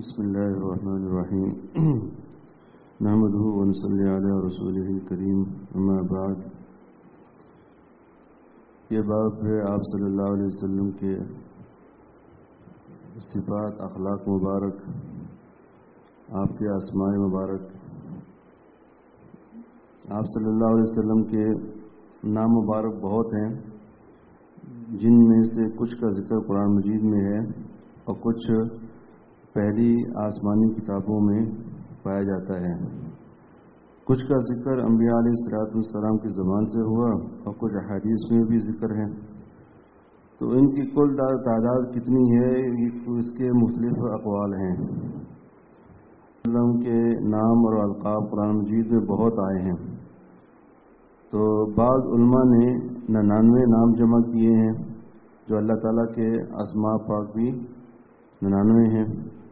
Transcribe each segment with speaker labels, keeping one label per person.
Speaker 1: بسم الله الرحمن الرحيم نحمده ونصلي على رسوله الكريم اما بعد یہ باب ہے آپ صلی اللہ علیہ وسلم کے صفات اخلاق مبارک، آپ کے اسماء مبارک، آپ صلی اللہ علیہ وسلم کے نام مبارک بہت ہیں، جن میں سے کچھ کا ذکر قرآن مجید میں ہے اور کچھ پہلی آسمانی کتابوں میں پایا جاتا ہے۔ کچھ کا ذکر انبیاء علیہ السلام کی زبان سے ہوا اور کچھ احادیث میں بھی ذکر ہے۔ تو ان کی کل تعداد کتنی ہے، اس کے مختلف اقوال ہیں۔ کے نام اور القاب قرآن مجید میں بہت آئے ہیں، تو بعض علماء نے 99 نام جمع کیے ہیں، جو اللہ تعالیٰ کے اسماء پاک بھی 99 ہیں۔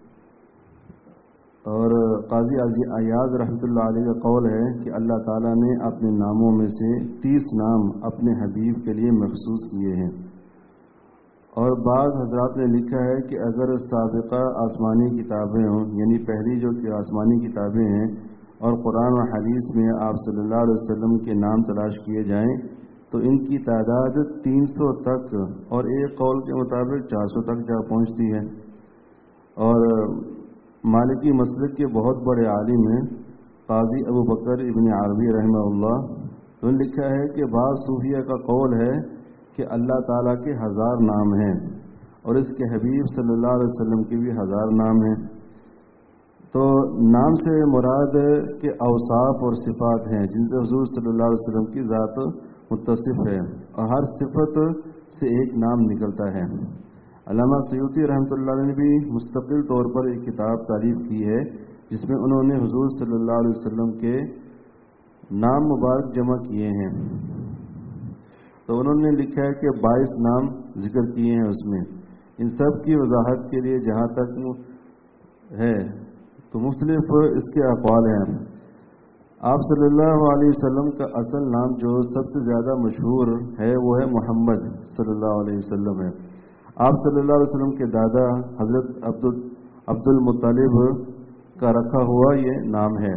Speaker 1: اور قاضی عیاض رحمۃ اللہ علیہ کا قول ہے کہ اللہ تعالیٰ نے اپنے ناموں میں سے 30 نام اپنے حبیب کے لیے مخصوص کیے ہیں۔ اور بعض حضرات نے لکھا ہے کہ اگر سابقہ آسمانی کتابیں ہوں، یعنی پہلی جو کہ آسمانی کتابیں ہیں، اور قرآن و حدیث میں آپ صلی اللہ علیہ وسلم کے نام تلاش کیے جائیں تو ان کی تعداد 300 تک اور ایک قول کے مطابق 400 تک جا پہنچتی ہے۔ اور مالکی مسلک کے بہت بڑے عالم ہیں قاضی ابو بکر ابن عربی رحمہ اللہ، انہوں نے لکھا ہے کہ بعض صوفیہ کا قول ہے کہ اللہ تعالیٰ کے 1000 نام ہیں اور اس کے حبیب صلی اللہ علیہ وسلم کے بھی 1000 نام ہیں۔ تو نام سے مراد کے اوصاف اور صفات ہیں جن سے حضور صلی اللہ علیہ وسلم کی ذات متصف ہے، اور ہر صفت سے ایک نام نکلتا ہے۔ علامہ سیوطی رحمۃ اللہ علیہ نے بھی مستقل طور پر ایک کتاب تعریف کی ہے جس میں انہوں نے حضور صلی اللہ علیہ وسلم کے نام مبارک جمع کیے ہیں۔ تو انہوں نے لکھا ہے کہ 22 نام ذکر کیے ہیں اس میں۔ ان سب کی وضاحت کے لیے جہاں تک ہے تو مختلف اس کے اقوال ہیں۔ آپ صلی اللہ علیہ وسلم کا اصل نام جو سب سے زیادہ مشہور ہے وہ ہے محمد صلی اللہ علیہ وسلم ہے۔ آپ صلی اللہ علیہ وسلم کے دادا حضرت عبد المطلب کا رکھا ہوا یہ نام ہے۔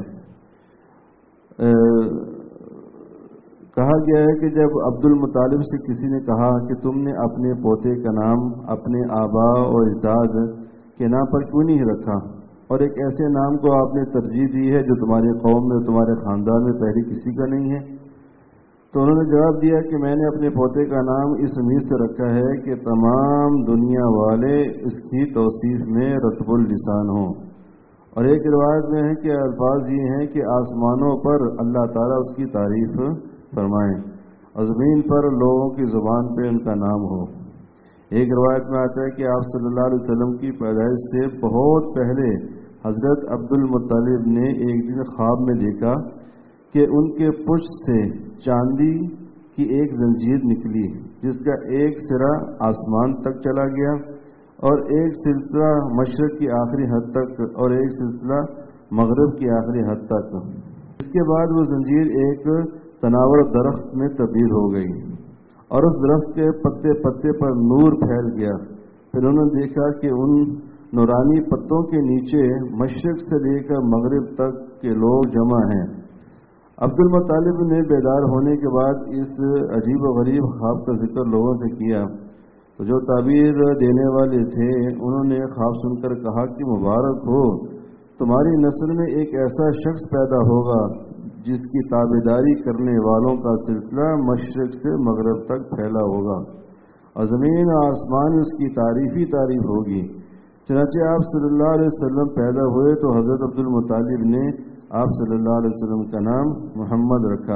Speaker 1: کہا گیا ہے کہ جب عبد المطلب سے کسی نے کہا کہ تم نے اپنے پوتے کا نام اپنے آبا اور اجداد کے نام پر کیوں نہیں رکھا، اور ایک ایسے نام کو آپ نے ترجیح دی ہے جو تمہاری قوم میں تمہارے خاندان میں پہلے کسی کا نہیں ہے؟ تو انہوں نے جواب دیا کہ میں نے اپنے پوتے کا نام اس امید سے رکھا ہے کہ تمام دنیا والے اس کی توصیف میں رطب اللسان ہوں۔ اور ایک روایت میں ہے کہ الفاظ یہ ہیں کہ آسمانوں پر اللہ تعالیٰ اس کی تعریف فرمائیں اور زمین پر لوگوں کی زبان پہ ان کا نام ہو۔ ایک روایت میں آتا ہے کہ آپ صلی اللہ علیہ وسلم کی پیدائش سے بہت پہلے حضرت عبد المطلب نے ایک دن خواب میں دیکھا کہ ان کے پشت سے چاندی کی ایک زنجیر نکلی جس کا ایک سرا آسمان تک چلا گیا اور ایک سلسلہ مشرق کی آخری حد تک اور ایک سلسلہ مغرب کی آخری حد تک۔ اس کے بعد وہ زنجیر ایک تناور درخت میں تبدیل ہو گئی اور اس درخت کے پتے پتے پر نور پھیل گیا۔ پھر انہوں نے دیکھا کہ ان نورانی پتوں کے نیچے مشرق سے لے کر مغرب تک کے لوگ جمع ہیں۔ عبد المطلب نے بیدار ہونے کے بعد اس عجیب و غریب خواب کا ذکر لوگوں سے کیا، تو جو تعبیر دینے والے تھے انہوں نے خواب سن کر کہا کہ مبارک ہو، تمہاری نسل میں ایک ایسا شخص پیدا ہوگا جس کی تابعداری کرنے والوں کا سلسلہ مشرق سے مغرب تک پھیلا ہوگا اور زمین و آسمان اس کی تعریف ہی تعریف ہوگی۔ چنانچہ آپ صلی اللہ علیہ وسلم پیدا ہوئے تو حضرت عبد المطلب نے آپ صلی اللہ علیہ وسلم کا نام محمد رکھا۔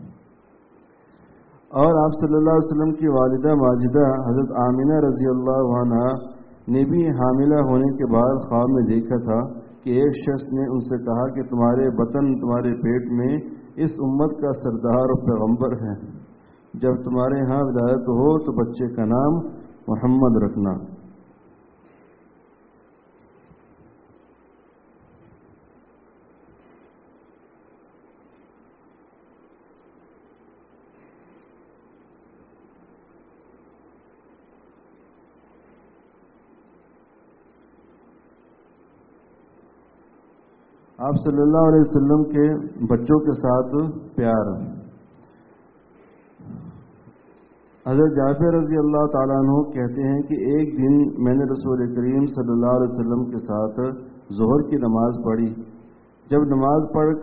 Speaker 1: اور آپ صلی اللہ علیہ وسلم کی والدہ ماجدہ حضرت آمینہ رضی اللہ عنہ نے بھی حاملہ ہونے کے بعد خواب میں دیکھا تھا کہ ایک شخص نے ان سے کہا کہ تمہارے بطن تمہارے پیٹ میں اس امت کا سردار و پیغمبر ہے، جب تمہارے ہاں ولادت ہو تو بچے کا نام محمد رکھنا۔ آپ صلی اللہ علیہ وسلم کے بچوں کے ساتھ پیار. حضرت جابر رضی اللہ تعالیٰ عنہ کہتے ہیں کہ ایک دن میں نے رسول کریم صلی اللہ علیہ وسلم کے ساتھ ظہر کی نماز پڑھی. جب نماز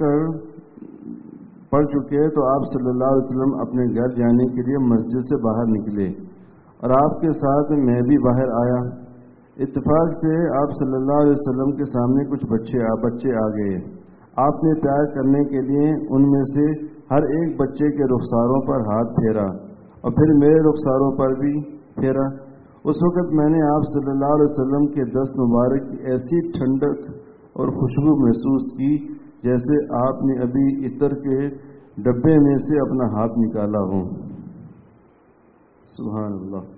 Speaker 1: پڑھ چکے تو آپ صلی اللہ علیہ وسلم اپنے گھر جانے کے لیے مسجد سے باہر نکلے اور آپ کے ساتھ میں بھی باہر آیا. اتفاق سے آپ صلی اللہ علیہ وسلم کے سامنے کچھ بچے آ گئے. آپ نے پیار کرنے کے لیے ان میں سے ہر ایک بچے کے رخساروں پر ہاتھ پھیرا اور پھر میرے رخساروں پر بھی پھیرا. اس وقت میں نے آپ صلی اللہ علیہ وسلم کے دست مبارک کی ایسی ٹھنڈک اور خوشبو محسوس کی جیسے آپ نے ابھی عطر کے ڈبے میں سے اپنا ہاتھ نکالا ہو. سبحان اللہ.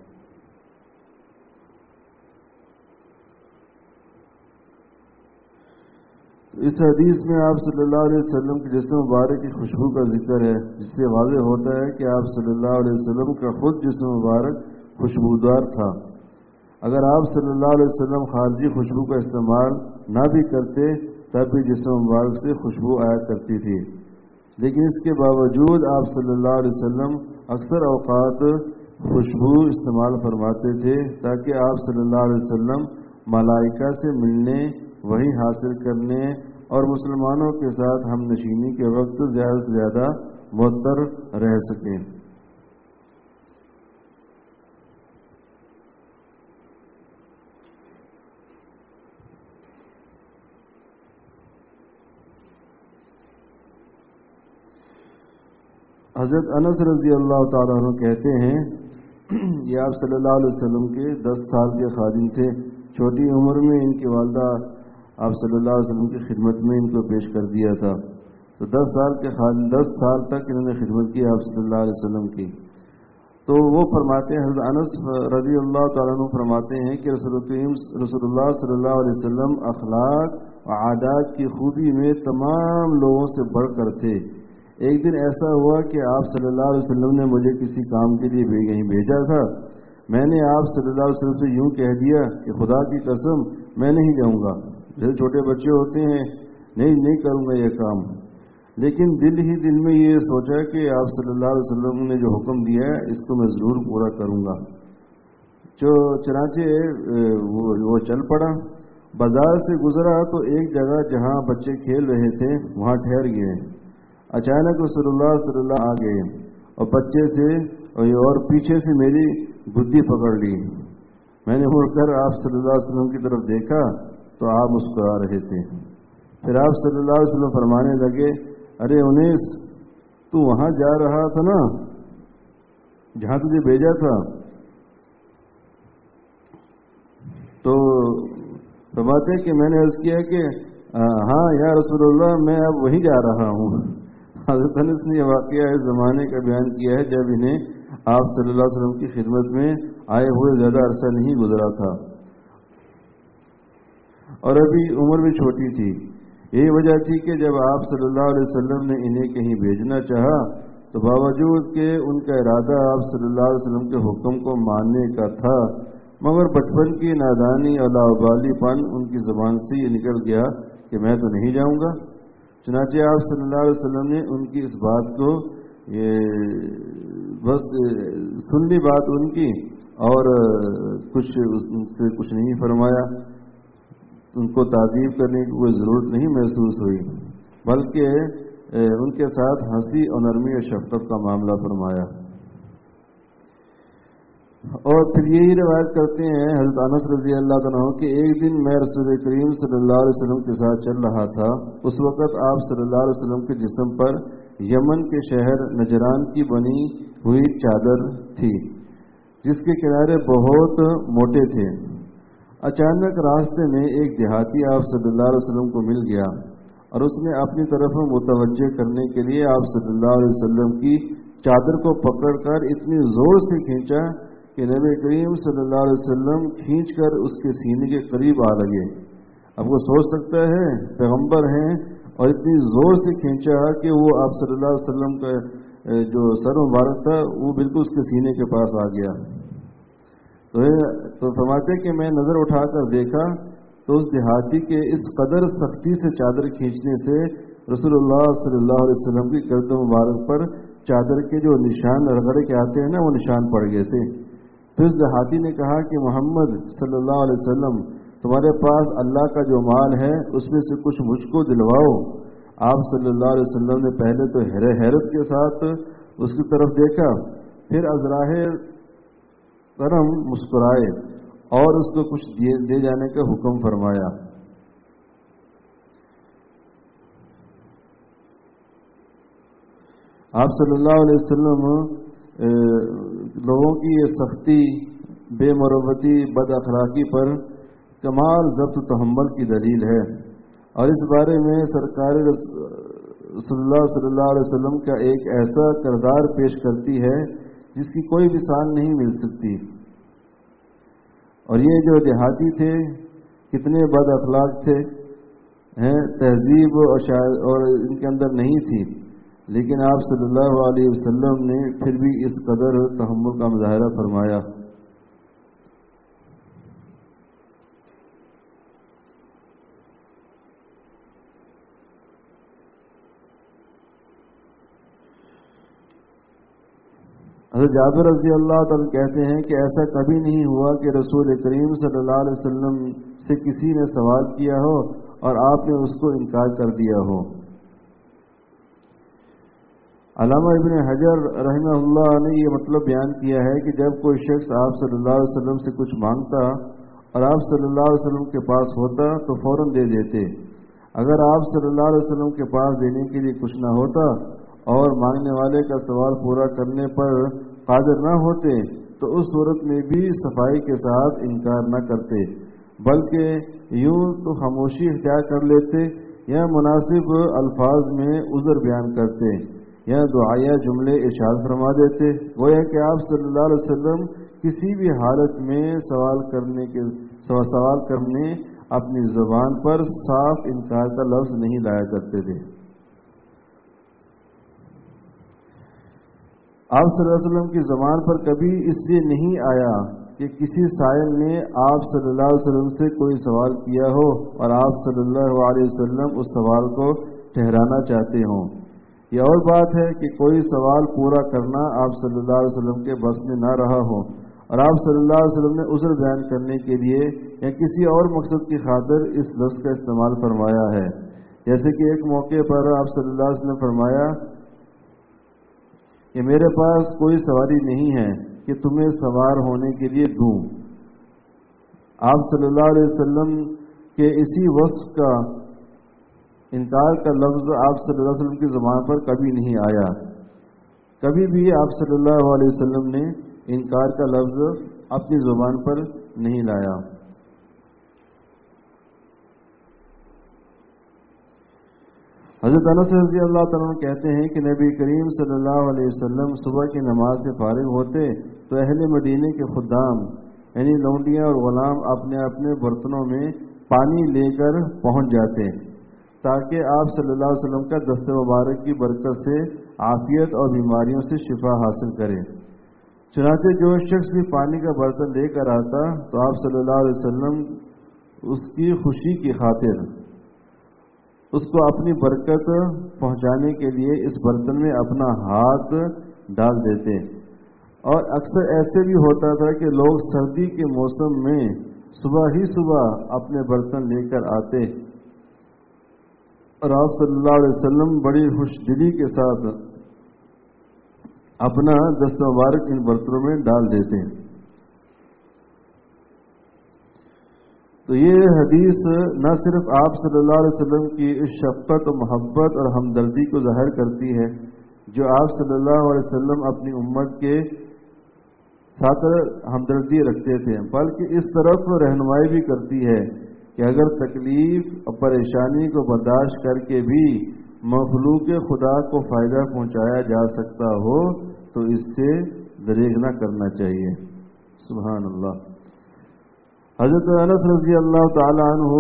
Speaker 1: اس حدیث میں آپ صلی اللہ علیہ وسلم کے جسم مبارک کی خوشبو کا ذکر ہے، جس سے واضح ہوتا ہے کہ آپ صلی اللہ علیہ وسلم کا خود جسم مبارک خوشبودار تھا. اگر آپ صلی اللہ علیہ وسلم خارجی خوشبو کا استعمال نہ بھی کرتے تب بھی جسم مبارک سے خوشبو آیا کرتی تھی، لیکن اس کے باوجود آپ صلی اللہ علیہ وسلم اکثر اوقات خوشبو استعمال فرماتے تھے تاکہ آپ صلی اللہ علیہ وسلم ملائکہ سے ملنے، وہی حاصل کرنے اور مسلمانوں کے ساتھ ہم نشینی کے وقت زیادہ سے زیادہ معطر رہ سکیں. حضرت انس رضی اللہ تعالیٰ عنہ کہتے ہیں یہ آپ صلی اللہ علیہ وسلم کے 10 سال کے خادم تھے. چھوٹی عمر میں ان کی والدہ آپ صلی اللہ علیہ وسلم کی خدمت میں ان کو پیش کر دیا تھا. تو 10 سال تک انہوں نے خدمت کی آپ صلی اللہ علیہ وسلم کی. تو وہ فرماتے ہیں، حضرت انس رضی اللہ تعالیٰ عنہ فرماتے ہیں کہ رسول اللہ صلی اللہ علیہ وسلم اخلاق و عادات کی خوبی میں تمام لوگوں سے بڑھ کر تھے. ایک دن ایسا ہوا کہ آپ صلی اللہ علیہ وسلم نے مجھے کسی کام کے لیے کہیں بھیجا تھا. میں نے آپ صلی اللہ علیہ وسلم سے یوں کہہ دیا کہ خدا کی قسم میں نہیں جاؤں گا. جیسے چھوٹے بچے ہوتے ہیں، نہیں کروں گا یہ کام. لیکن دل ہی دل میں یہ سوچا کہ آپ صلی اللہ علیہ وسلم نے جو حکم دیا ہے اس کو میں ضرور پورا کروں گا. چنانچہ وہ چل پڑا. بازار سے گزرا تو ایک جگہ جہاں بچے کھیل رہے تھے وہاں ٹھہر گئے. اچانک رسول اللہ صلی اللہ آ گئے اور بچے سے اور پیچھے سے میری گدی پکڑ لی. میں نے مڑ کر آپ صلی اللہ علیہ وسلم کی طرف دیکھا تو آپ مسکرا رہے تھے. پھر آپ صلی اللہ علیہ وسلم فرمانے لگے، ارے انیس، تو وہاں جا رہا تھا نا جہاں تجھے بھیجا تھا؟ تو فرماتے کہ میں نے عرض کیا کہ ہاں یا رسول اللہ میں اب وہی جا رہا ہوں. حضرت انس نے یہ واقعہ اس زمانے کا بیان کیا ہے جب انہیں آپ صلی اللہ علیہ وسلم کی خدمت میں آئے ہوئے زیادہ عرصہ نہیں گزرا تھا اور ابھی عمر بھی چھوٹی تھی. یہی وجہ تھی کہ جب آپ صلی اللہ علیہ وسلم نے انہیں کہیں بھیجنا چاہا تو باوجود کہ ان کا ارادہ آپ صلی اللہ علیہ وسلم کے حکم کو ماننے کا تھا، مگر بچپن کی نادانی اور لاابالی پن ان کی زبان سے یہ نکل گیا کہ میں تو نہیں جاؤں گا. چنانچہ آپ صلی اللہ علیہ وسلم نے ان کی اس بات کو بس سن لی بات ان کی اور ان سے کچھ نہیں فرمایا. ان کو تعریف کرنے کی کوئی ضرورت نہیں محسوس ہوئی، بلکہ ان کے ساتھ ہنسی اور نرمی اور شفقت کا معاملہ فرمایا. اور پھر یہی روایت کرتے ہیں حضرت انس رضی اللہ عنہ کہ ایک دن میں رسول کریم صلی اللہ علیہ وسلم کے ساتھ چل رہا تھا. اس وقت آپ صلی اللہ علیہ وسلم کے جسم پر یمن کے شہر نجران کی بنی ہوئی چادر تھی جس کے کنارے بہت موٹے تھے. اچانک راستے میں ایک دیہاتی آپ صلی اللہ علیہ وسلم کو مل گیا اور اس نے اپنی طرف متوجہ کرنے کے لیے آپ صلی اللہ علیہ وسلم کی چادر کو پکڑ کر اتنی زور سے کھینچا کہ نبی کریم صلی اللہ علیہ وسلم کھینچ کر اس کے سینے کے قریب آ لگے. اب وہ سوچ سکتا ہے پیغمبر ہیں اور اتنی زور سے کھینچا کہ وہ آپ صلی اللہ علیہ وسلم کا جو سر مبارک تھا وہ بالکل اس کے سینے کے پاس آ گیا. تو فرماتے کہ میں نظر اٹھا کر دیکھا تو اس دیہاتی کے اس قدر سختی سے چادر کھینچنے سے رسول اللہ صلی اللہ علیہ وسلم کی گرد مبارک پر چادر کے جو نشان رگڑے کے آتے ہیں نا، وہ نشان پڑ گئے تھے۔ تو اس دیہاتی نے کہا کہ محمد صلی اللہ علیہ وسلم، تمہارے پاس اللہ کا جو مال ہے اس میں سے کچھ مجھ کو دلواؤ۔ آپ صلی اللہ علیہ وسلم نے پہلے تو حیرت کے ساتھ اس کی طرف دیکھا، پھر ازراہ کرم مسکرائے اور اس کو کچھ دے جانے کا حکم فرمایا۔ آپ صلی اللہ علیہ وسلم لوگوں کی یہ سختی، بے مروتی، بد اخلاقی پر کمال ضبط و تحمل کی دلیل ہے، اور اس بارے میں سرکار رسول اللہ صلی اللہ علیہ وسلم کا ایک ایسا کردار پیش کرتی ہے جس کی کوئی مثال نہیں مل سکتی۔ اور یہ جو دیہاتی تھے کتنے بد اخلاق تھے، تہذیب اور ان کے اندر نہیں تھی، لیکن آپ صلی اللہ علیہ وسلم نے پھر بھی اس قدر تحمل کا مظاہرہ فرمایا۔ حضرت جابر رضی اللہ تعالیٰ کہتے ہیں کہ ایسا کبھی نہیں ہوا کہ رسول کریم صلی اللہ علیہ وسلم سے کسی نے سوال کیا ہو اور آپ نے اس کو انکار کر دیا ہو۔ علامہ ابن حجر رحمہ اللہ نے یہ مطلب بیان کیا ہے کہ جب کوئی شخص آپ صلی اللہ علیہ وسلم سے کچھ مانگتا اور آپ صلی اللہ علیہ وسلم کے پاس ہوتا تو فوراً دے دیتے، اگر آپ صلی اللہ علیہ وسلم کے پاس دینے کے لیے کچھ نہ ہوتا اور مانگنے والے کا سوال پورا کرنے پر قادر نہ ہوتے تو اس صورت میں بھی صفائی کے ساتھ انکار نہ کرتے، بلکہ یوں تو خاموشی اختیار کر لیتے یا مناسب الفاظ میں عذر بیان کرتے یا دعائیہ جملے ارشاد فرما دیتے۔ گویا کہ آپ صلی اللہ علیہ وسلم کسی بھی حالت میں سوال کرنے اپنی زبان پر صاف انکار کا لفظ نہیں لایا کرتے تھے۔ آپ صلی اللہ علیہ وسلم کی زبان پر کبھی اس لیے نہیں آیا کہ کسی سائل نے آپ صلی اللہ علیہ وسلم سے کوئی سوال کیا ہو اور آپ صلی اللہ علیہ وسلم اس سوال کو ٹھہرانا چاہتے ہوں۔ یہ اور بات ہے کہ کوئی سوال پورا کرنا آپ صلی اللہ علیہ وسلم کے بس میں نہ رہا ہو اور آپ صلی اللہ علیہ وسلم نے عذر بیان کرنے کے لیے یا کسی اور مقصد کی خاطر اس لفظ کا استعمال فرمایا ہے۔ جیسے کہ ایک موقع پر آپ صلی اللہ علیہ وسلم نے فرمایا کہ میرے پاس کوئی سواری نہیں ہے کہ تمہیں سوار ہونے کے لیے دوں۔ آپ صلی اللہ علیہ وسلم کے اسی وصف کا انکار کا لفظ آپ صلی اللہ علیہ وسلم کی زبان پر کبھی نہیں آیا۔ کبھی بھی آپ صلی اللہ علیہ وسلم نے انکار کا لفظ اپنی زبان پر نہیں لایا۔ حضرت انس رضی اللہ تعالیٰ کہتے ہیں کہ نبی کریم صلی اللہ علیہ وسلم صبح کی نماز سے فارغ ہوتے تو اہل مدینے کے خدام یعنی لونڈیاں اور غلام اپنے اپنے برتنوں میں پانی لے کر پہنچ جاتے تاکہ آپ صلی اللہ علیہ وسلم کا دست مبارک کی برکت سے عافیت اور بیماریوں سے شفا حاصل کرے۔ چنانچہ جو شخص بھی پانی کا برتن لے کر آتا تو آپ صلی اللہ علیہ وسلم اس کی خوشی کی خاطر اس کو اپنی برکت پہنچانے کے لیے اس برتن میں اپنا ہاتھ ڈال دیتے، اور اکثر ایسے بھی ہوتا تھا کہ لوگ سردی کے موسم میں صبح ہی صبح اپنے برتن لے کر آتے اور آپ صلی اللہ علیہ وسلم بڑی خوش دلی کے ساتھ اپنا دست مبارک ان برتنوں میں ڈال دیتے۔ تو یہ حدیث نہ صرف آپ صلی اللہ علیہ وسلم کی اس شفقت و محبت اور ہمدردی کو ظاہر کرتی ہے جو آپ صلی اللہ علیہ وسلم اپنی امت کے ساتھ ہمدردی رکھتے تھے، بلکہ اس طرف رہنمائی بھی کرتی ہے کہ اگر تکلیف اور پریشانی کو برداشت کر کے بھی مخلوق خدا کو فائدہ پہنچایا جا سکتا ہو تو اس سے دریغ نہ کرنا چاہیے۔ سبحان اللہ۔ حضرت انس رضی اللہ تعالی عنہ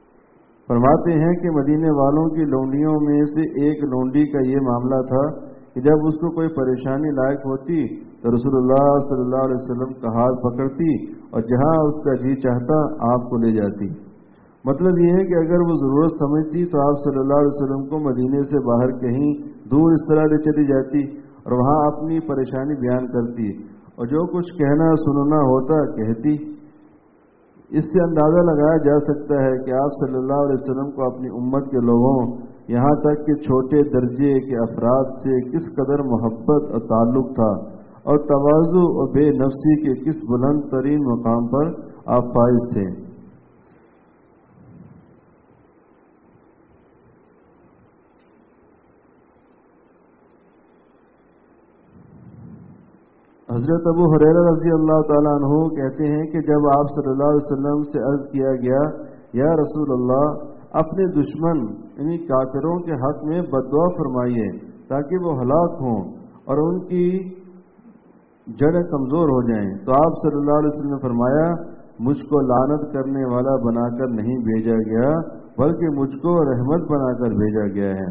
Speaker 1: فرماتے ہیں کہ مدینے والوں کی لونڈیوں میں سے ایک لونڈی کا یہ معاملہ تھا کہ جب اس کو کوئی پریشانی لاحق ہوتی تو رسول اللہ صلی اللہ علیہ وسلم کا ہاتھ پکڑتی اور جہاں اس کا جی چاہتا آپ کو لے جاتی۔ مطلب یہ ہے کہ اگر وہ ضرورت سمجھتی تو آپ صلی اللہ علیہ وسلم کو مدینے سے باہر کہیں دور اس طرح لے چلی جاتی اور وہاں اپنی پریشانی بیان کرتی اور جو کچھ کہنا سننا ہوتا کہتی۔ اس سے اندازہ لگایا جا سکتا ہے کہ آپ صلی اللہ علیہ وسلم کو اپنی امت کے لوگوں یہاں تک کہ چھوٹے درجے کے افراد سے کس قدر محبت اور تعلق تھا اور تواضع اور بے نفسی کے کس بلند ترین مقام پر آپ فائز تھے۔ حضرت ابو ہریرہ رضی اللہ تعالیٰ عنہ کہتے ہیں کہ جب آپ صلی اللہ علیہ وسلم سے عرض کیا گیا یا رسول اللہ اپنے دشمن یعنی کافروں کے حق میں بد دعا فرمائیے تاکہ وہ ہلاک ہوں اور ان کی جڑیں کمزور ہو جائیں، تو آپ صلی اللہ علیہ وسلم نے فرمایا مجھ کو لعنت کرنے والا بنا کر نہیں بھیجا گیا بلکہ مجھ کو رحمت بنا کر بھیجا گیا ہے،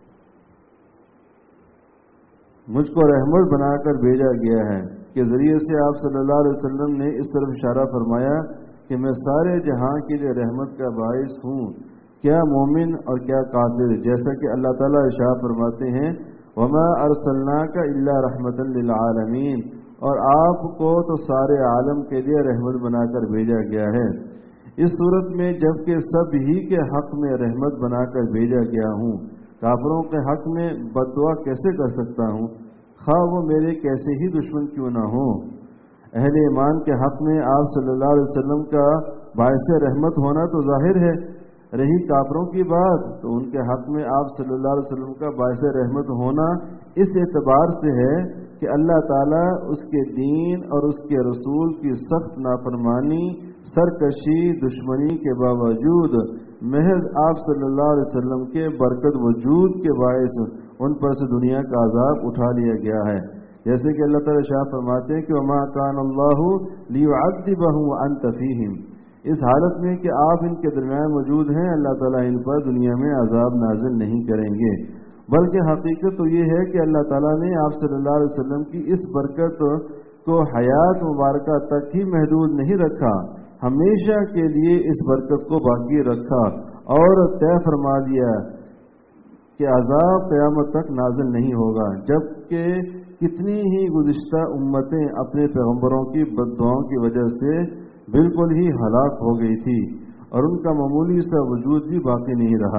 Speaker 1: مجھ کو رحمت بنا کر بھیجا گیا ہے کے ذریعے سے آپ صلی اللہ علیہ وسلم نے اس طرف اشارہ فرمایا کہ میں سارے جہاں کے لیے رحمت کا باعث ہوں، کیا مومن اور کیا کافر، جیسا کہ اللہ تعالیٰ ارشاد فرماتے ہیں وما ارسلناک الا رحمتا للعالمین، اور آپ کو تو سارے عالم کے لیے رحمت بنا کر بھیجا گیا ہے۔ اس صورت میں جبکہ سب ہی کے حق میں رحمت بنا کر بھیجا گیا ہوں، کافروں کے حق میں بد دعا کیسے کر سکتا ہوں، خواہ وہ میرے کیسے ہی دشمن کیوں نہ ہوں۔ اہل ایمان کے حق میں آپ صلی اللہ علیہ وسلم کا باعث رحمت ہونا تو ظاہر ہے، رہی کافروں کی بات تو ان کے حق میں آپ صلی اللہ علیہ وسلم کا باعث رحمت ہونا اس اعتبار سے ہے کہ اللہ تعالیٰ اس کے دین اور اس کے رسول کی سخت نافرمانی، سرکشی، دشمنی کے باوجود محض آپ صلی اللہ علیہ وسلم کے برکت وجود کے باعث ان پر سے دنیا کا عذاب اٹھا لیا گیا ہے، جیسے کہ اللہ تعالیٰ شاہ فرماتے ہیں کہ وما کان اللہ لیعذبہم وانت فیہم، اس حالت میں کہ آپ ان کے درمیان موجود ہیں اللہ تعالیٰ ان پر دنیا میں عذاب نازل نہیں کریں گے، بلکہ حقیقت تو یہ ہے کہ اللہ تعالیٰ نے آپ صلی اللہ علیہ وسلم کی اس برکت کو حیات مبارکہ تک ہی محدود نہیں رکھا، ہمیشہ کے لیے اس برکت کو باقی رکھا اور طے فرما دیا کہ عذاب قیامت تک نازل نہیں ہوگا، جبکہ کتنی ہی گزشتہ امتیں اپنے پیغمبروں کی بد دعاؤں کی وجہ سے بالکل ہی ہلاک ہو گئی تھی اور ان کا معمولی سا وجود بھی باقی نہیں رہا۔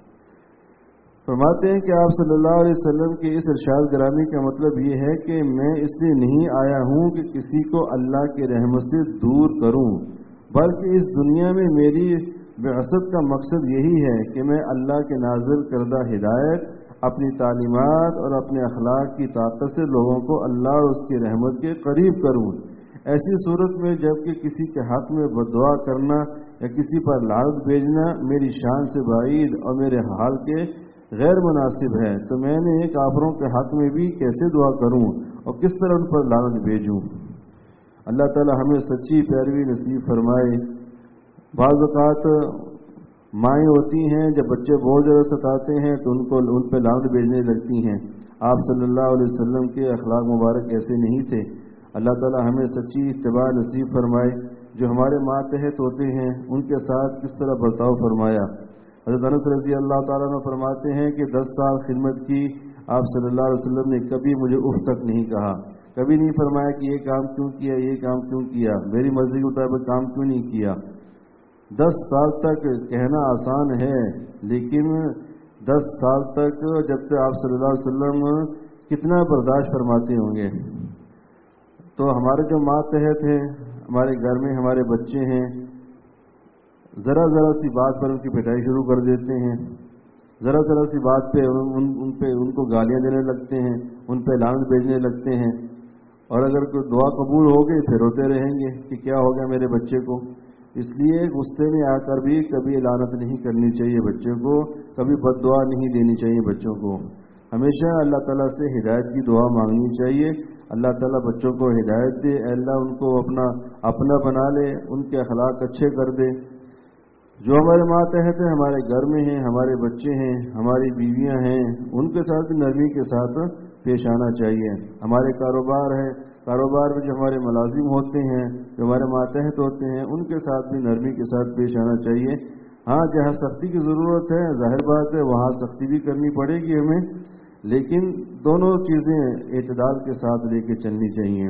Speaker 1: فرماتے ہیں کہ آپ صلی اللہ علیہ وسلم کے اس ارشاد گرامی کا مطلب یہ ہے کہ میں اس لیے نہیں آیا ہوں کہ کسی کو اللہ کی رحمت سے دور کروں، بلکہ اس دنیا میں میری بعثت کا مقصد یہی ہے کہ میں اللہ کے نازل کردہ ہدایت، اپنی تعلیمات اور اپنے اخلاق کی طاقت سے لوگوں کو اللہ اور اس کی رحمت کے قریب کروں۔ ایسی صورت میں جبکہ کسی کے حق میں بد دعا کرنا یا کسی پر لعنت بھیجنا میری شان سے بعید اور میرے حال کے غیر مناسب ہے، تو میں نے کافروں کے حق میں بھی کیسے دعا کروں اور کس طرح ان پر لعنت بھیجوں۔ اللہ تعالی ہمیں سچی پیروی نصیب فرمائے۔ بعض اوقات مائیں ہوتی ہیں جب بچے بہت زیادہ ستاتے ہیں تو ان پہ لعنت بھیجنے لگتی ہیں، آپ صلی اللہ علیہ وسلم کے اخلاق مبارک ایسے نہیں تھے۔ اللہ تعالی ہمیں سچی اتباع نصیب فرمائے۔ جو ہمارے ماتحت ہوتے ہیں ان کے ساتھ کس طرح برتاؤ فرمایا۔ حضرت انس رضی اللہ تعالیٰ عنہ فرماتے ہیں کہ 10 سال خدمت کی آپ صلی اللہ علیہ وسلم نے کبھی مجھے اف تک نہیں کہا، کبھی نہیں فرمایا کہ یہ کام کیوں کیا، یہ کام کیوں کیا، میری مرضی کے مطابق کام کیوں نہیں کیا۔ 10 سال تک کہنا آسان ہے، لیکن 10 سال تک جب تک آپ صلی اللہ علیہ وسلم کتنا برداشت فرماتے ہوں گے۔ تو ہمارے جو ماتحت ہیں، ہمارے گھر میں ہمارے بچے ہیں، ذرا سی بات پر ان کی پٹائی شروع کر دیتے ہیں، ذرا سی بات پہ ان کو گالیاں دینے لگتے ہیں، ان پہ لعنت بھیجنے لگتے ہیں، اور اگر کوئی دعا قبول ہو گئی پھر روتے رہیں گے کہ کیا ہو گیا میرے بچے کو۔ اس لیے غصے میں آ کر بھی کبھی لعنت نہیں کرنی چاہیے بچوں کو، کبھی بد دعا نہیں دینی چاہیے بچوں کو، ہمیشہ اللہ تعالیٰ سے ہدایت کی دعا مانگنی چاہیے۔ اللہ تعالیٰ بچوں کو ہدایت دے، اللہ ان کو اپنا بنا لے، ان کے اخلاق اچھے کر دے۔ جو ہمارے ماتحت ہیں، ہمارے گھر میں ہیں، ہمارے بچے ہیں، ہماری بیویاں ہیں، ان کے ساتھ نرمی کے ساتھ پیش آنا چاہیے. ہمارے کاروبار ہے، کاروبار میں جو ہمارے ملازم ہوتے ہیں، جو ہمارے ماتحت ہوتے ہیں، ان کے ساتھ بھی نرمی کے ساتھ پیش آنا چاہیے. ہاں جہاں سختی کی ضرورت ہے ظاہر بات ہے وہاں سختی بھی کرنی پڑے گی ہمیں، لیکن دونوں چیزیں اعتدال کے ساتھ لے کے چلنی چاہیے.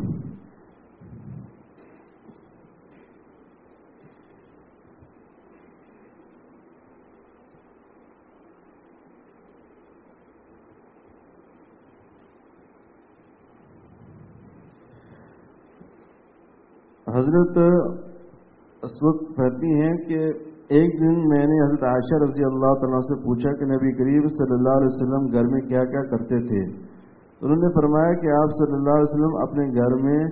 Speaker 1: حضرت اس وقت کہتی ہیں کہ ایک دن میں نے حضرت عائشہ رضی اللہ تعالیٰ سے پوچھا کہ نبی کریم صلی اللہ علیہ وسلم گھر میں کیا کیا کرتے تھے. انہوں نے فرمایا کہ آپ صلی اللہ علیہ وسلم اپنے گھر میں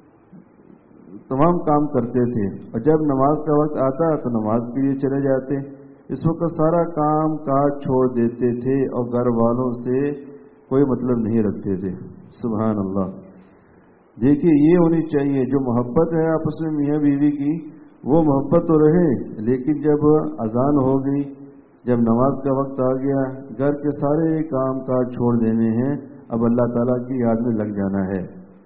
Speaker 1: تمام کام کرتے تھے، اور جب نماز کا وقت آتا تو نماز کے لیے چلے جاتے. اس وقت سارا کام کاج چھوڑ دیتے تھے اور گھر والوں سے کوئی مطلب نہیں رکھتے تھے. سبحان اللہ. دیکھیے یہ ہونی چاہیے، جو محبت ہے آپس میں میاں بیوی کی وہ محبت تو رہے، لیکن جب اذان ہو گئی، جب نماز کا وقت آ گیا، گھر کے سارے کام کاج چھوڑ دینے ہیں، اب اللہ تعالیٰ کی یاد میں لگ جانا ہے.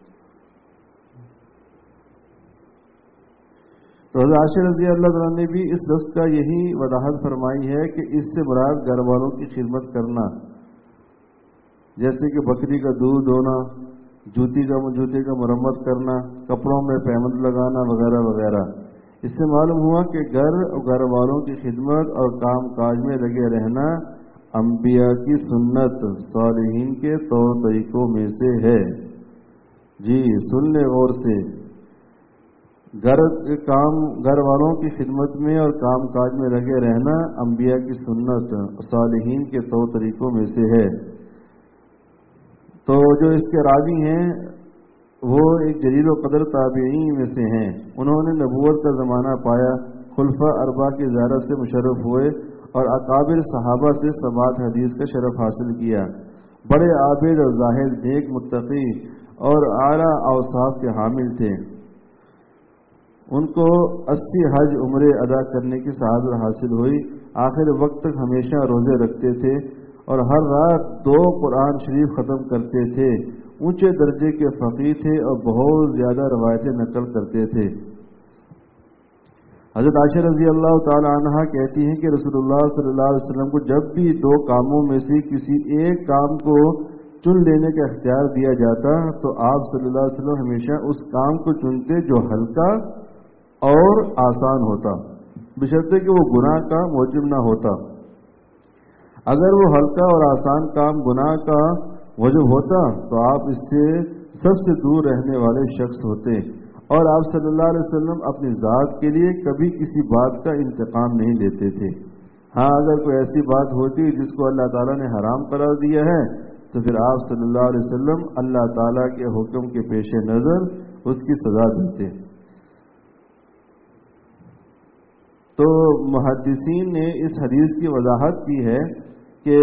Speaker 1: تو حضرت عائشہ رضی اللہ عنہ نے بھی اس لفظ کا یہی وضاحت فرمائی ہے کہ اس سے مراد گھر والوں کی خدمت کرنا، جیسے کہ بکری کا دودھ دونا، جوتے کا مرمت کرنا، کپڑوں میں پیمند لگانا وغیرہ وغیرہ. اس سے معلوم ہوا کہ گھر والوں کی خدمت اور کام کاج میں لگے رہنا انبیاء کی سنت، صالحین کے طور طریقوں میں سے ہے. جی سن لے غور سے، گھر والوں کی خدمت میں اور کام کاج میں لگے رہنا انبیاء کی سنت، صالحین کے طور طریقوں میں سے ہے. تو جو اس کے راوی ہیں وہ ایک جلیل و قدر تابعین میں سے ہیں. انہوں نے نبوت کا زمانہ پایا، خلفاء اربعہ کی زیارت سے مشرف ہوئے اور اکابر صحابہ سے سماعت حدیث کا شرف حاصل کیا. بڑے عابد اور زاہد، نیک، متقی اور اعلیٰ اوصاف کے حامل تھے. ان کو 80 حج عمرے ادا کرنے کی سعادت حاصل ہوئی. آخر وقت تک ہمیشہ روزے رکھتے تھے اور ہر رات 2 قرآن شریف ختم کرتے تھے. اونچے درجے کے فقیہ تھے اور بہت زیادہ روایتیں نقل کرتے تھے. حضرت عائشہ رضی اللہ تعالی عنہا کہتی ہیں کہ رسول اللہ صلی اللہ علیہ وسلم کو جب بھی 2 کاموں میں سے کسی ایک کام کو چن لینے کا اختیار دیا جاتا تو آپ صلی اللہ علیہ وسلم ہمیشہ اس کام کو چنتے جو ہلکا اور آسان ہوتا، بشرطے کہ وہ گناہ کا موجب نہ ہوتا. اگر وہ ہلکا اور آسان کام گناہ کا موجب ہوتا تو آپ اس سے سب سے دور رہنے والے شخص ہوتے، اور آپ صلی اللہ علیہ وسلم اپنی ذات کے لیے کبھی کسی بات کا انتقام نہیں لیتے تھے. ہاں اگر کوئی ایسی بات ہوتی جس کو اللہ تعالیٰ نے حرام قرار دیا ہے تو پھر آپ صلی اللہ علیہ وسلم اللہ تعالیٰ کے حکم کے پیش نظر اس کی سزا دیتے. تو محدثین نے اس حدیث کی وضاحت کی ہے کہ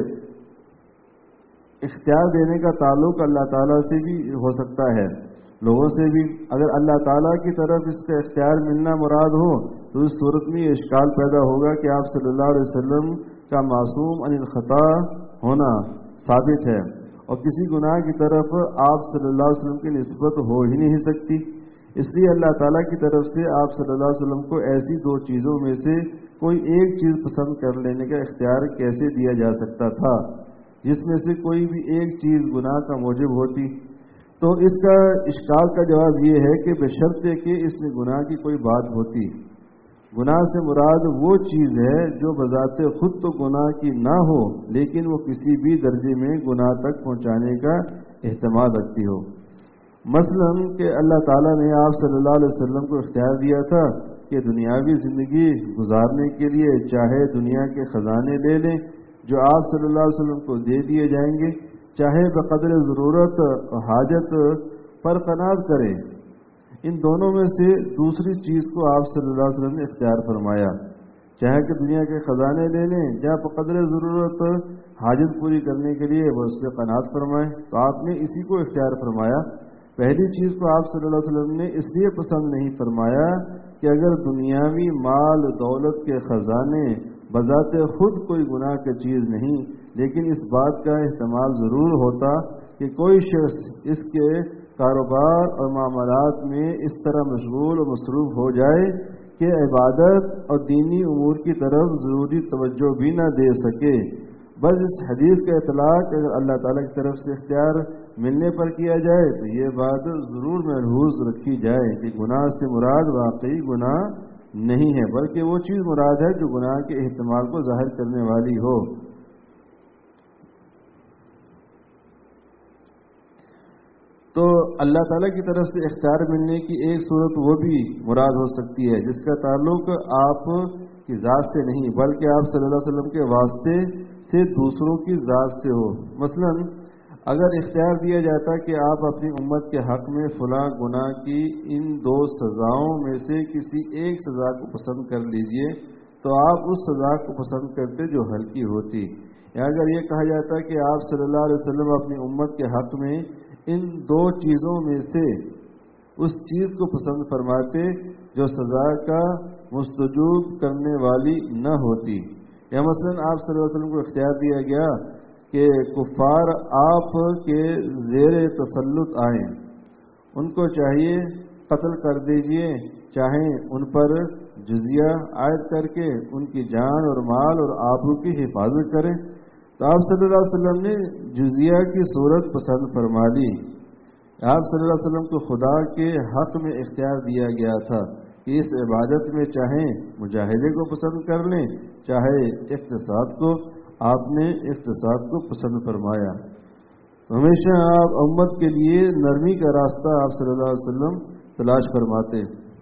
Speaker 1: اختیار دینے کا تعلق اللہ تعالیٰ سے بھی ہو سکتا ہے، لوگوں سے بھی. اگر اللہ تعالیٰ کی طرف اس کا اختیار ملنا مراد ہو تو اس صورت میں یہ اشکال پیدا ہوگا کہ آپ صلی اللہ علیہ وسلم کا معصوم عن الخطا ہونا ثابت ہے، اور کسی گناہ کی طرف آپ صلی اللہ علیہ وسلم کی نسبت ہو ہی نہیں سکتی. اس لیے اللہ تعالیٰ کی طرف سے آپ صلی اللہ علیہ وسلم کو ایسی 2 چیزوں میں سے کوئی ایک چیز پسند کر لینے کا اختیار کیسے دیا جا سکتا تھا جس میں سے کوئی بھی ایک چیز گناہ کا موجب ہوتی. تو اس کا اشکال کا جواب یہ ہے کہ بشرطے کہ اس میں گناہ کی کوئی بات ہوتی. گناہ سے مراد وہ چیز ہے جو بذات خود تو گناہ کی نہ ہو لیکن وہ کسی بھی درجے میں گناہ تک پہنچانے کا احتمال رکھتی ہو. مثلاً کہ اللہ تعالیٰ نے آپ صلی اللہ علیہ وسلم کو اختیار دیا تھا کہ دنیاوی زندگی گزارنے کے لیے چاہے دنیا کے خزانے لے لیں جو آپ صلی اللہ علیہ وسلم کو دے دیے جائیں گے، چاہے بقدر ضرورت حاجت پر قناعت کریں. ان دونوں میں سے دوسری چیز کو آپ صلی اللہ علیہ وسلم نے اختیار فرمایا، چاہے کہ دنیا کے خزانے لے لیں یا بقدر ضرورت حاجت پوری کرنے کے لیے وہ اس پہ قناعت فرمائیں. تو آپ نے اسی کو اختیار فرمایا. پہلی چیز کو آپ صلی اللہ علیہ وسلم نے اس لیے پسند نہیں فرمایا کہ اگر دنیاوی مال دولت کے خزانے بذات خود کوئی گناہ کی چیز نہیں، لیکن اس بات کا احتمال ضرور ہوتا کہ کوئی شخص اس کے کاروبار اور معاملات میں اس طرح مشغول اور مصروف ہو جائے کہ عبادت اور دینی امور کی طرف ضروری توجہ بھی نہ دے سکے. بس اس حدیث کا اطلاق اگر اللہ تعالیٰ کی طرف سے اختیار ملنے پر کیا جائے تو یہ بات ضرور ملحوظ رکھی جائے کہ گناہ سے مراد واقعی گناہ نہیں ہے، بلکہ وہ چیز مراد ہے جو گناہ کے احتمال کو ظاہر کرنے والی ہو. تو اللہ تعالیٰ کی طرف سے اختیار ملنے کی ایک صورت وہ بھی مراد ہو سکتی ہے جس کا تعلق آپ کی ذات سے نہیں بلکہ آپ صلی اللہ علیہ وسلم کے واسطے سے دوسروں کی ذات سے ہو. مثلا اگر اختیار دیا جاتا کہ آپ اپنی امت کے حق میں فلاں گناہ کی ان 2 سزاؤں میں سے کسی ایک سزا کو پسند کر لیجئے تو آپ اس سزا کو پسند کرتے جو ہلکی ہوتی. یا اگر یہ کہا جاتا کہ آپ صلی اللہ علیہ وسلم اپنی امت کے حق میں ان 2 چیزوں میں سے اس چیز کو پسند فرماتے جو سزا کا مستجوب کرنے والی نہ ہوتی. یا مثلا آپ صلی اللہ علیہ وسلم کو اختیار دیا گیا کہ کفار آپ کے زیر تسلط آئیں، ان کو چاہیے قتل کر دیجئے، چاہیں ان پر جزیہ عائد کر کے ان کی جان اور مال اور آبرو کی حفاظت کریں. تو آپ صلی اللہ علیہ وسلم نے جزیہ کی صورت پسند فرما لی. آپ صلی اللہ علیہ وسلم کو خدا کے حق میں اختیار دیا گیا تھا کہ اس عبادت میں چاہیں مجاہدے کو پسند کر لیں چاہے اقتصاد کو. آپ نے اقتصاد کو پسند فرمایا. تو ہمیشہ آپ امت کے لیے نرمی کا راستہ آپ صلی اللہ علیہ وسلم تلاش فرماتے.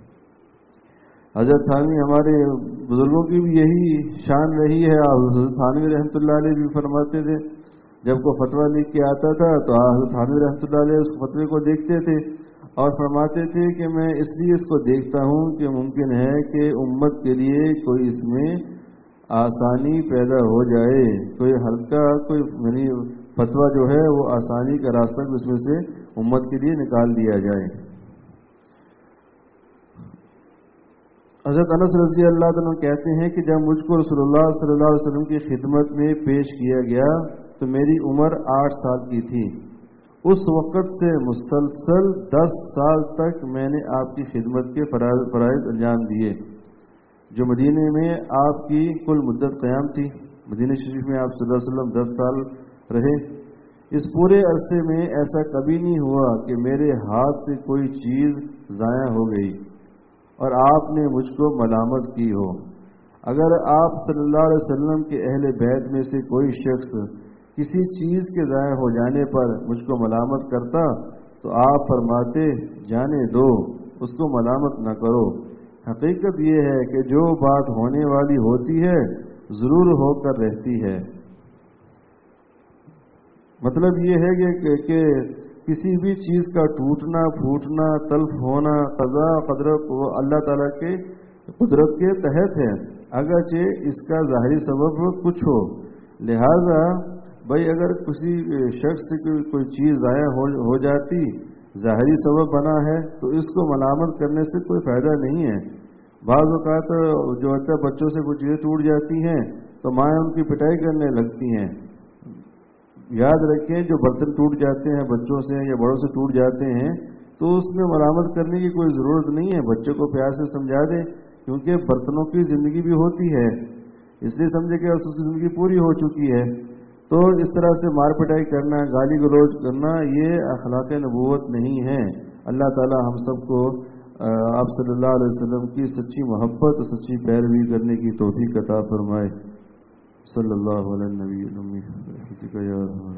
Speaker 1: حضرت تھانوی ہمارے بزرگوں کی بھی یہی شان رہی ہے. حضرت تھانوی رحمۃ اللہ علیہ بھی فرماتے تھے جب کوئی فتویٰ لکھ کے آتا تھا تو حضرت تھانوی رحمۃ اللہ علیہ اس فتوے کو دیکھتے تھے اور فرماتے تھے کہ میں اس لیے اس کو دیکھتا ہوں کہ ممکن ہے کہ امت کے لیے کوئی اس میں آسانی پیدا ہو جائے، کوئی ہلکا کوئی یعنی فتویٰ جو ہے وہ آسانی کا راستہ اس میں سے امت کے لیے نکال دیا جائے. حضرت انس رضی اللہ عنہ کہتے ہیں کہ جب مجھ کو رسول اللہ صلی اللہ علیہ وسلم کی خدمت میں پیش کیا گیا تو میری عمر 8 سال کی تھی. اس وقت سے مسلسل 10 سال تک میں نے آپ کی خدمت کے فرائض انجام دیے جو مدینے میں آپ کی کل مدت قیام تھی. مدینہ شریف میں آپ صلی اللہ علیہ وسلم 10 سال رہے. اس پورے عرصے میں ایسا کبھی نہیں ہوا کہ میرے ہاتھ سے کوئی چیز ضائع ہو گئی اور آپ نے مجھ کو ملامت کی ہو. اگر آپ صلی اللہ علیہ وسلم کے اہل بیت میں سے کوئی شخص کسی چیز کے ضائع ہو جانے پر مجھ کو ملامت کرتا تو آپ فرماتے جانے دو، اس کو ملامت نہ کرو. حقیقت یہ ہے کہ جو بات ہونے والی ہوتی ہے ضرور ہو کر رہتی ہے. مطلب یہ ہے کہ کسی بھی چیز کا ٹوٹنا پھوٹنا تلف ہونا قضا قدرت وہ اللہ تعالیٰ کے قدرت کے تحت ہے اگرچہ اس کا ظاہری سبب کچھ ہو. لہذا بھائی اگر کسی شخص سے کوئی چیز ضائع ہو جاتی ظاہری سبب بنا ہے تو اس کو ملامت کرنے سے کوئی فائدہ نہیں ہے. بعض اوقات جو ہوتا ہے بچوں سے کچھ چیزیں ٹوٹ جاتی ہیں تو مائیں ان کی پٹائی کرنے لگتی ہیں. یاد رکھیں جو برتن ٹوٹ جاتے ہیں بچوں سے یا بڑوں سے ٹوٹ جاتے ہیں تو اس میں ملامت کرنے کی کوئی ضرورت نہیں ہے. بچوں کو پیار سے سمجھا دیں کیونکہ برتنوں کی زندگی بھی ہوتی ہے، اس لیے سمجھے کہ اس کی زندگی پوری ہو چکی ہے. تو اس طرح سے مار پٹائی کرنا گالی گلوچ کرنا یہ اخلاق نبوت نہیں ہے. اللہ تعالی ہم سب کو آپ صلی اللہ علیہ وسلم کی سچی محبت اور سچی پیروی کرنے کی توفیق عطا فرمائے. صلی اللہ علیہ نبی